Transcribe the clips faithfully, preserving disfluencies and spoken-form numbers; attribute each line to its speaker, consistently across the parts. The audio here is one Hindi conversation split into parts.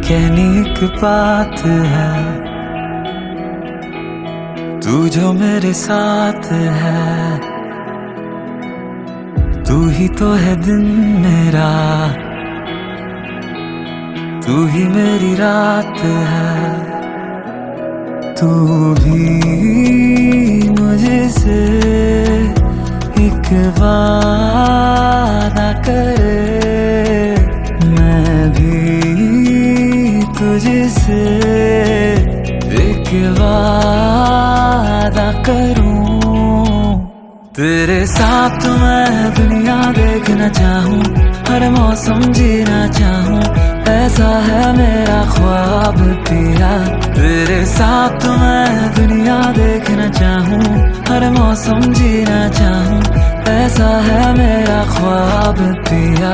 Speaker 1: कहनी एक बात है, तू जो मेरे साथ है, तू ही तो है दिन मेरा, तू ही मेरी रात है। तू भी मुझसे एक वादा करे, मैं भी तुझसे एक वादा करूं। तेरे साथ मैं दुनिया देखना चाहूं, हर मौसम जीना चाहूं, ऐसा है मेरा ख्वाब पिया। तेरे साथ मैं दुनिया देखना चाहूं, हर मौसम जीना चाहूं, ऐसा है मेरा ख्वाब पिया।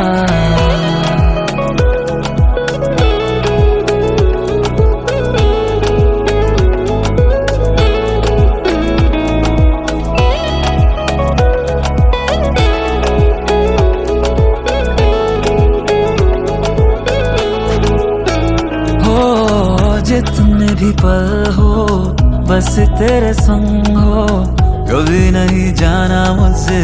Speaker 1: जितने भी पल हो बस तेरे संग हो, कभी नहीं जाना मुझसे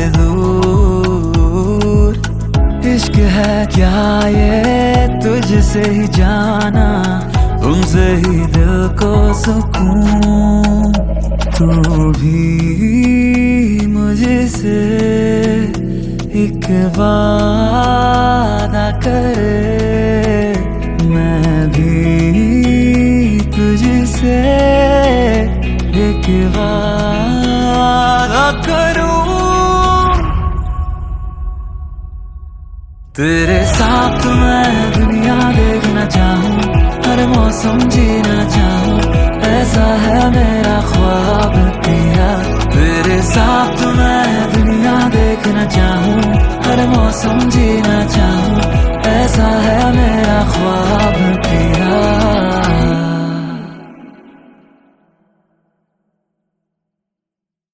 Speaker 1: दूर। इश्क है क्या ये तुझसे ही जाना, तुमसे ही दिल को सुकून। तू भी मुझसे एक वादा करे, मैं भी तुझसे एक वादा करूं। तेरे साथ मैं दुनिया देखना चाहूं, हर मौसम जीना चाहूं, ऐसा है मेरा ख्वाब पिया। तेरे साथ मैं दुनिया देखना चाहूं, हर मौसम जीना चाहूं, ऐसा है मेरा ख्वाब पिया।